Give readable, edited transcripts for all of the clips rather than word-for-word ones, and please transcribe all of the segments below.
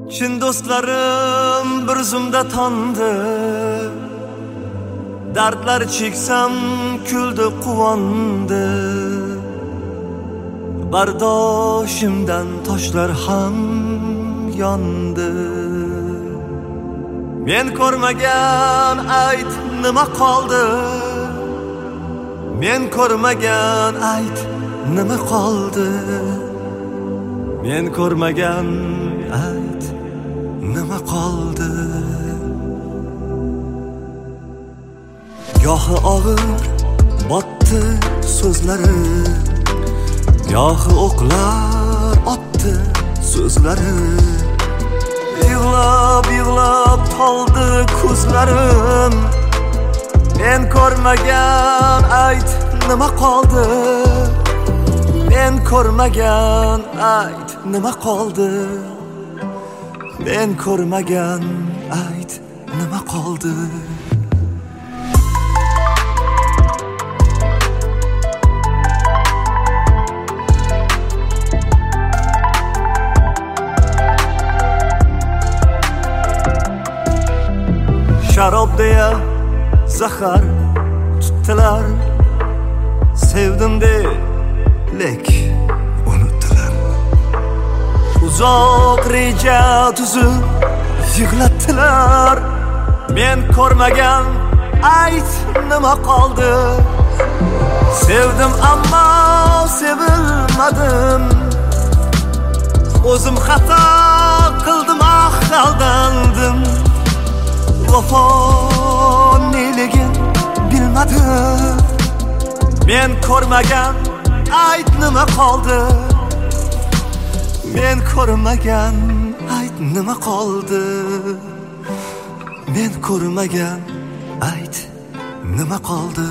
Chin do'stlarim bir zumda tondi. Dardlar cheksam kuldi quvondi. Bardoshimdan toshlar ham yondi. Men ko'rmagan ayt nima qoldi? Men ko'rmagan ayt nima qoldi? Men ko'rmagan ayt nima qoldi? Gohi og'ir botdi so'zlari, gohi o'qlar otdi so'zlari. Yig'lab toldi ko'zlarim. Men ko'rmagan ayt nima qoldi? Men ko'rmagan ayt nima qoldi? Men ko'rmagan ayt nima qoldi? Sharob deya zahar tutdilar. Sevdim de lek unutdilar. Uzoq reja tuzib yig'latdilar. Men ko'rmagan ayt nima qoldi? Sevdim ammo sevilmadim. O'zim xato qildim, aldandim. Vafo neligin bilmadim. Men ko'rmagan ayt nima qoldi? Men ko'rmagan ayt nima qoldi? Men ko'rmagan ayt nima qoldi?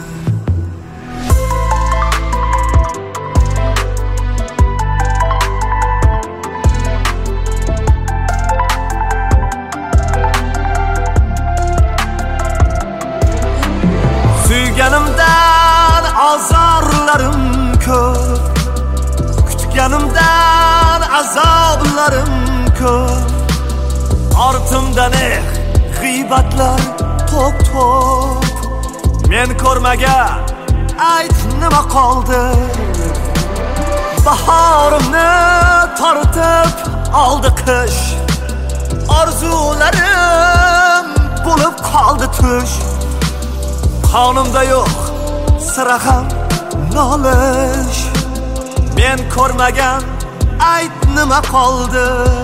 Suyganimdan azorlarim ko'p, kutganimdan azoblarim ko'p. Ortimdan g'iybatlar to'p. Men ko'rmagan ayt nima qoldi? Bahorimni tortib oldi qish. Orzularim bo'lib qoldi tush. Qonimda yo'q sira ham nolish. Men ko'rmagan ayt nima qoldi?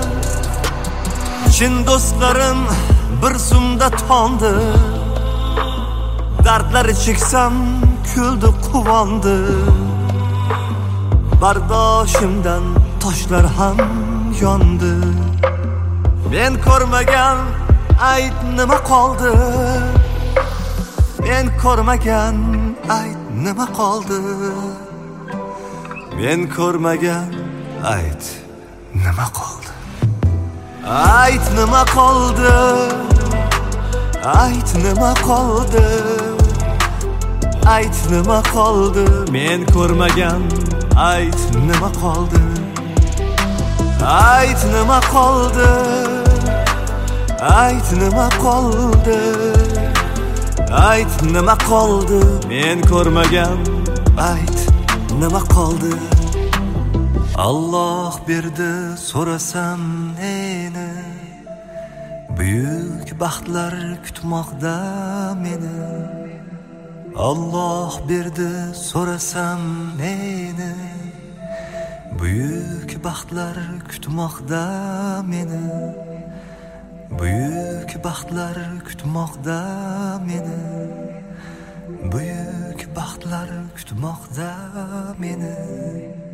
Chin do'stlarim bir zumda tondi. Dardlar cheksam kuldi quvondi. Bardoshimdan toshlar ham yondi. Men ko'rmagan ayt nima qoldi? Men ko'rmagan ayt nima qoldi? Men ko'rmagan ayt nima qoldi? Ayt nima qoldi? Ayt nima qoldi? Ayt nima qoldi? Men ko'rmagan ayt nima qoldi? Ayt nima qoldi? Ayt nima qoldi? Ayt nima qoldi? Men ko'rmagan ayt nima qoldi? Alloh berdi so'rasam neni? Buyuk baxtlar kutmoqda meni. Alloh berdi so'rasam neni? Buyuk baxtlar kutmoqda meni. Buyuk baxtlar kutmoqda meni. Buyuk baxtlar kutmoqda meni.